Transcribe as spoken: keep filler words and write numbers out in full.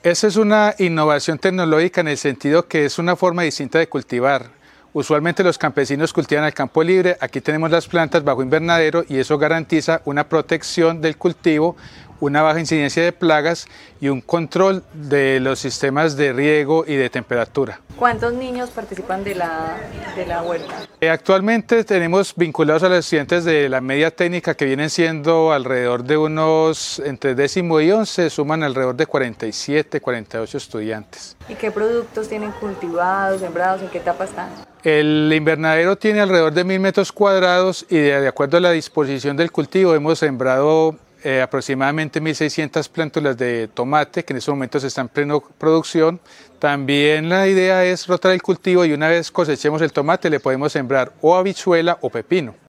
Esa es una innovación tecnológica en el sentido que es una forma distinta de cultivar. Usualmente los campesinos cultivan al campo libre, aquí tenemos las plantas bajo invernadero y eso garantiza una protección del cultivo, una baja incidencia de plagas y un control de los sistemas de riego y de temperatura. ¿Cuántos niños participan de la, de la huerta? Eh, actualmente tenemos vinculados a los estudiantes de la media técnica que vienen siendo alrededor de unos, entre décimo y once, suman alrededor de cuarenta y siete, cuarenta y ocho estudiantes. ¿Y qué productos tienen cultivados, sembrados, en qué etapa están? El invernadero tiene alrededor de mil metros cuadrados y de, de acuerdo a la disposición del cultivo hemos sembrado eh, aproximadamente mil seiscientas plántulas de tomate que en estos momentos están en plena producción. También la idea es rotar el cultivo y una vez cosechemos el tomate le podemos sembrar o habichuela o pepino.